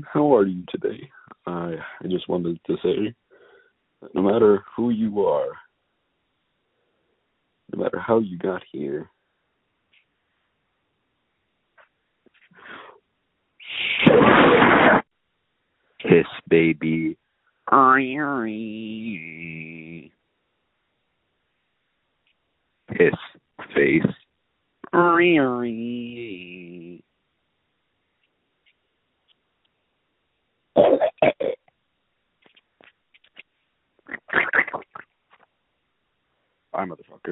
how are you today? I just wanted to say, no matter who you are, no matter how you got here, kiss baby, kiss face, bye motherfucker.